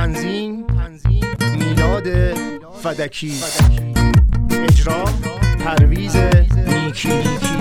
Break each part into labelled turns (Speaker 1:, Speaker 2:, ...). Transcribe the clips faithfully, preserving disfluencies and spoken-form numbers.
Speaker 1: تنظیم میلاد فدکی، اجرا پرویز نیکی نیکی.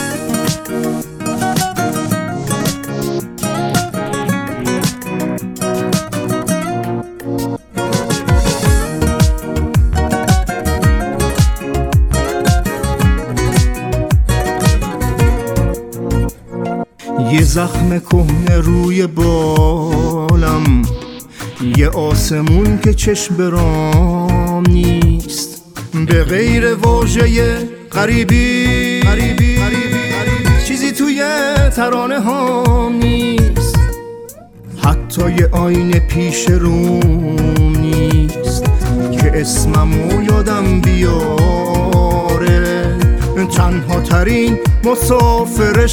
Speaker 2: یه زخم کهنه روی بالم، یه آسمون که چشم برام نیست، به غیر واژه غریبی غریبی چیزی توی ترانه هام نیست، حتی یه آینه پیش روم نیست که اسممو یادم بیاره. تنها ترین مسافر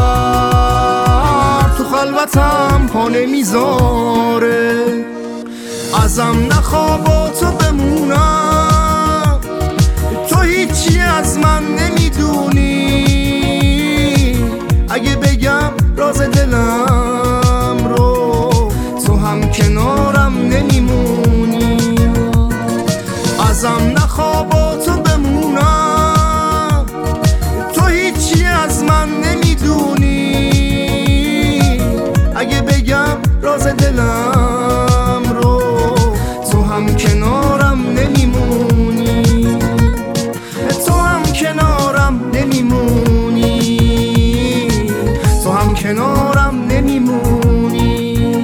Speaker 2: شهر تو خلوتم پا نمیذاره. ازم نخواباتو بمونم، تو هیچی از من نمیدونی. اگه بگم راز دلم رو، تو هم کنارم نمیمونی. ازم نخواباتو بمونم، تو هیچی از من نمیدونی. اگه بگم راز دلم رو، تو هم کنارم نمیمونی. تو هم کنارم نمیمونی. تو هم کنارم نمیمونی.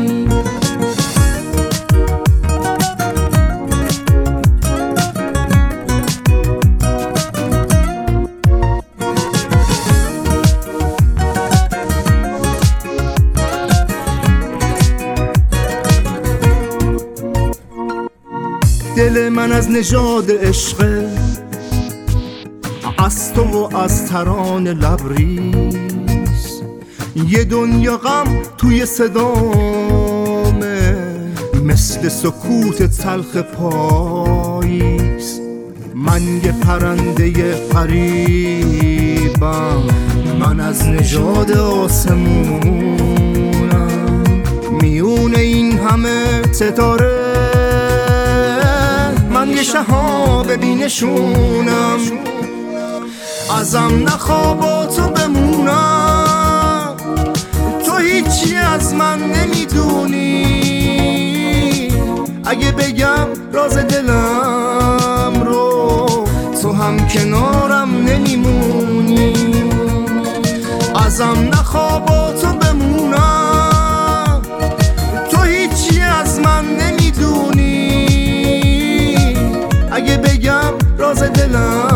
Speaker 2: دل من از نژاد عشقه، از تو و از ترانه لبریز. یه دنیا غم توی صدامه، مثل سکوت تلخ پاییز. من یه پرنده غریبم، من از نژاد آسمونم. میون این همه ستاره من یه شهاب بینشونم. ازم نخواباتو بمونم، تو هیچی از من نمیدونی. اگه بگم راز دلم رو، تو هم کنارم نمیمونی. ازم نخواباتو بمونم، تو هیچی از من نمیدونی. اگه بگم راز دلم